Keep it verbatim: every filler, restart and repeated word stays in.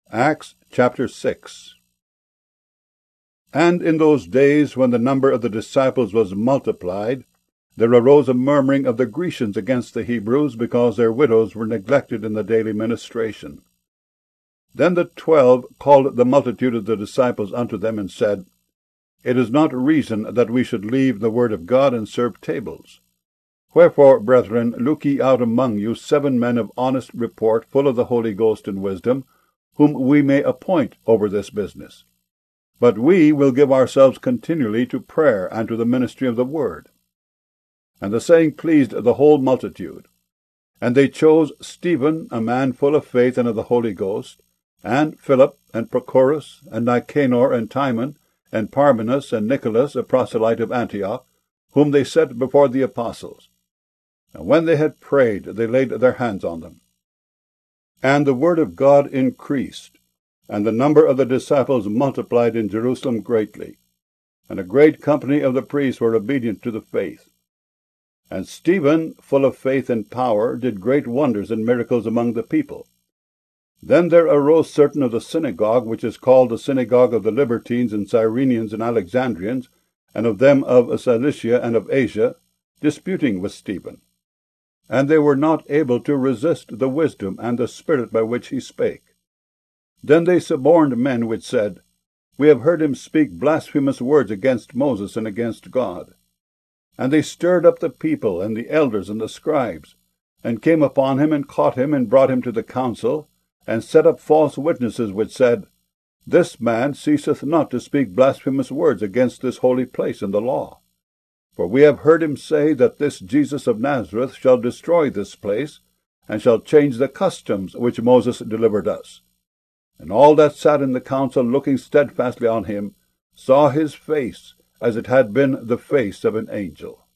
Acts chapter six. And in those days, when the number of the disciples was multiplied, there arose a murmuring of the Grecians against the Hebrews, because their widows were neglected in the daily ministration. Then the twelve called the multitude of the disciples unto them, and said, It is not reason that we should leave the word of God, and serve tables. Wherefore, brethren, look ye out among you seven men of honest report, full of the Holy Ghost and wisdom, whom we may appoint over this business. But we will give ourselves continually to prayer and to the ministry of the word. And the saying pleased the whole multitude. And they chose Stephen, a man full of faith and of the Holy Ghost, and Philip, and Prochorus, and Nicanor, and Timon, and Parmenas, and Nicholas, a proselyte of Antioch, whom they set before the apostles. And when they had prayed, they laid their hands on them. And the word of God increased, and the number of the disciples multiplied in Jerusalem greatly. And a great company of the priests were obedient to the faith. And Stephen, full of faith and power, did great wonders and miracles among the people. Then there arose certain of the synagogue, which is called the synagogue of the Libertines and Cyrenians and Alexandrians, and of them of Cilicia and of Asia, disputing with Stephen. And they were not able to resist the wisdom and the spirit by which he spake. Then they suborned men which said, We have heard him speak blasphemous words against Moses and against God. And they stirred up the people and the elders and the scribes, and came upon him, and caught him, and brought him to the council, and set up false witnesses which said, This man ceaseth not to speak blasphemous words against this holy place and the law. For we have heard him say that this Jesus of Nazareth shall destroy this place, and shall change the customs which Moses delivered us. And all that sat in the council, looking steadfastly on him, saw his face as it had been the face of an angel.